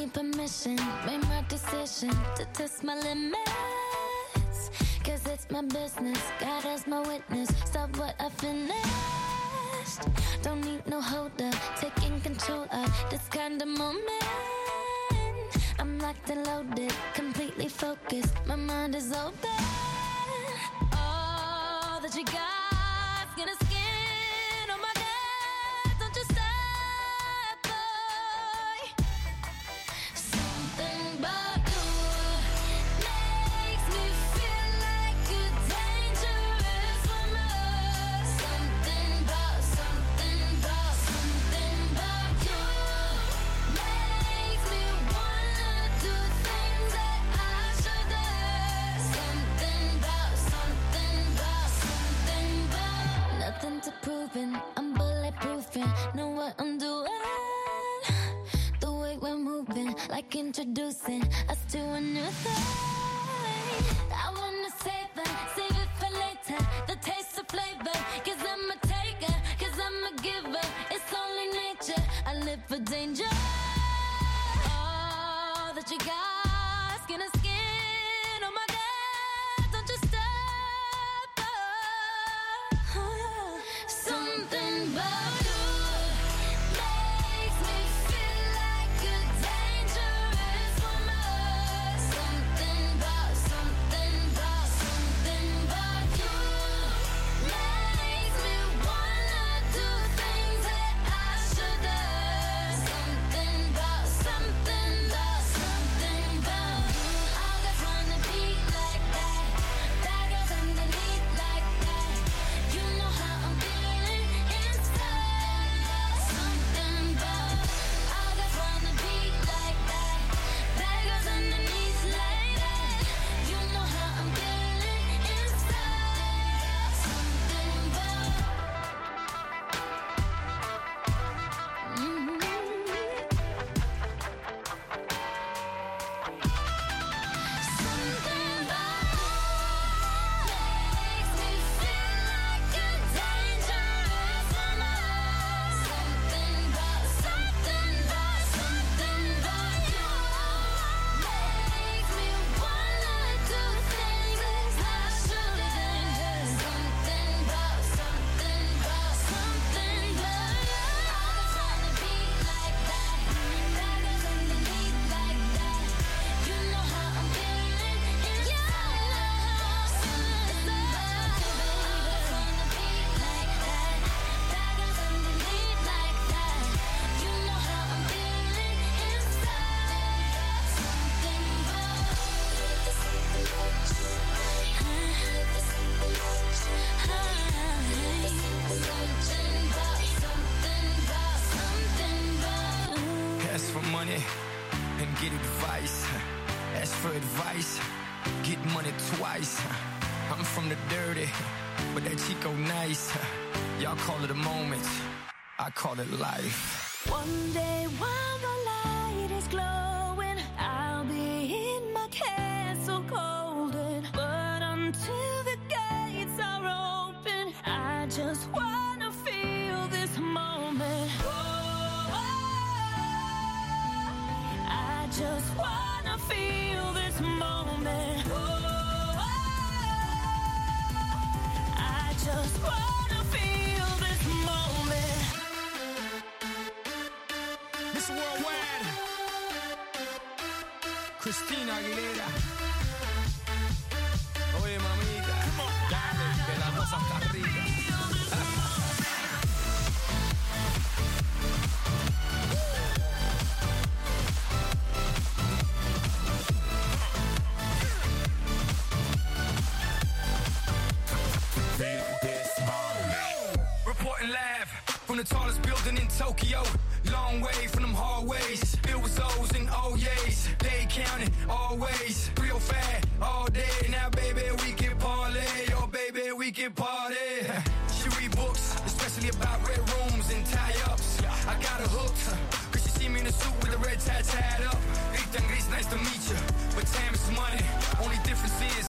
permission, made my decision to test my limits. Cause it's my business, God as my witness. Stop what I finished. Don't need no holder, taking control of this kind of moment. I'm locked and loaded, completely focused. My mind is open. All that you got's gonna skin on my neck. Don't you stop, boy. Something about you makes me feel like a dangerous woman. Something about you makes me wanna do things that I shouldn't. Something about nothing to proving. I'm bulletproofing, know what I'm doing. The way we're moving, like introducing us to a new thing. I wanna save it for later. The taste of flavor, cause I'm a taker, cause I'm a giver. It's only nature, I live for danger. All that you got's gonna skin on my neck. Don't you stop, something about you makes me feel like a dangerous woman. Something about you makes me wanna do things that I shouldn't. Something about all guys wanna be like that. That girls underneath like that. You know how I'm feeling inside. Something about all guys wanna be like that. That girls underneath like that. You know how I'm feeling inside. Something about something about makes me feel like a dangerous woman. Something about you makes me wanna do things that I shouldn't. Something about all guys wanna be like that. That girls underneath like that. You know how I'm feeling inside. Something about all guys wanna be like that. That girls underneath like that. You know how I'm feeling inside. Something about Ask for money and get advice. Ask for advice, get money twice. I'm from the dirty, but that Chico nice. Y'all call it a moment, I call it life. one day while the light is glowing, I'll be in my castle golden. But until the gates are open, I just wanna feel this moment. I just wanna feel this moment. I just wanna feel this moment. Miss Worldwide, Christina Aguilera. Oye, mamita, dale, que la cosa está rica. Reporting live from the tallest building in Tokyo. Long way from them hallways. Filled with O's and O's. They counting always. 305 all day. Now, baby, we can parlay. Oh, baby, we can party. She read books, especially about red rooms and tie-ups. I got her hooked. Cause she see me in a suit with a red tie tied up. Nice to meet you. But time is money. Only difference is